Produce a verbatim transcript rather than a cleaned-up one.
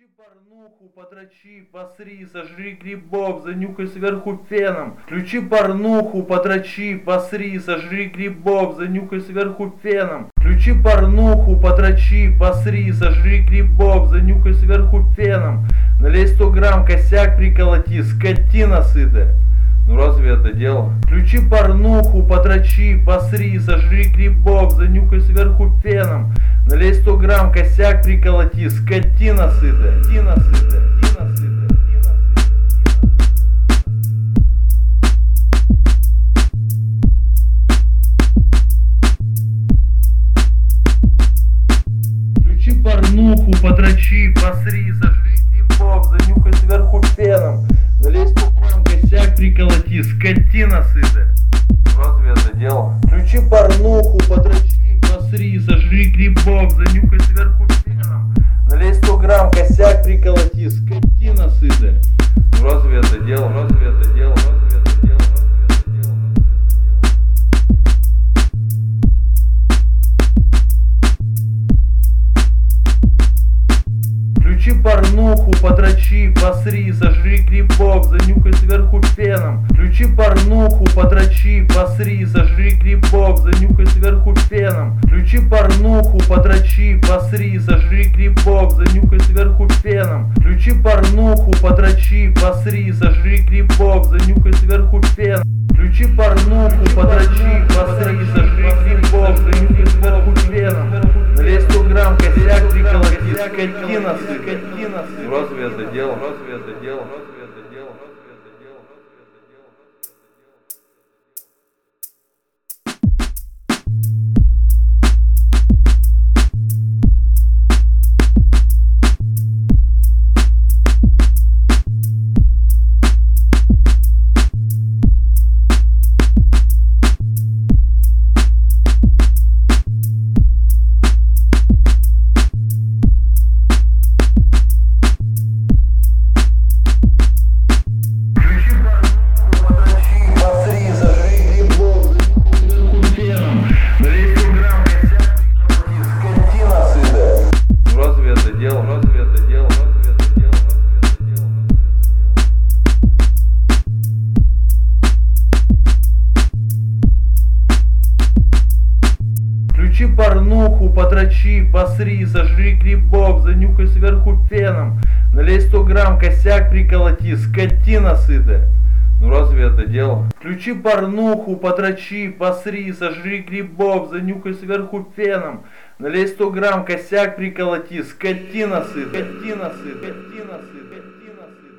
Включи порнуху, подрочи, посри, сожри грибов, занюхай сверху феном. Включи порнуху, подрочи, посри, сожри грибов, занюхай сверху феном. Включи порнуху, подрочи, посри, сожри грибов, занюхай сверху феном. Налей сто грамм, косяк приколоти, скотина сытая. Ну разве это дело? Включи порнуху, подрочи, посри, сожри грибов, занюхай сверху феном. Налей сто грамм, косяк приколоти, скотина сытая, скотина сытая, скотина сытая. Включи порнуху, подрочи, посри, сожри грибов, занюхай сверху феном. Налей сто грамм, косяк приколоти, скотина сытая. Разве это дело? Включи порнуху, подрочи, посри, сожри грибов, занюхай сверху феном. Налей сто грамм, косяк приколоти, скотина сытая. Разве это дело? Разве это дело? Разве это дело? Включи порнуху, подрочи, посри, сожри грибов, занюхай сверху феном. Включи порнуху, подрочи, посри, сожри грибов, занюхай сверху феном. Включи порнуху, подрочи, посри, сожри грибов, занюхай сверху феном. Включи порнуху, подрочи, посри, сожри грибов, занюхай сверху феном. Включи порнуху, подрочи, посри, сожри грибов, занюхай сверху феном. Налей сто грамм, косяк приколоти, скотина сытая. Разве это дело? Разве это дело? Разве это дело? Включи порнуху, подрочи, посри, сожри грибов, занюхай сверху феном. Налей сто грамм, косяк приколоти, скотина сытая. Ну разве это дело? Включи порнуху, подрочи, посри, сожри грибов, занюхай сверху феном. Налей сто грамм, косяк приколоти, скотина сытая, скотина сытая, скотина сытая, скотина сытая.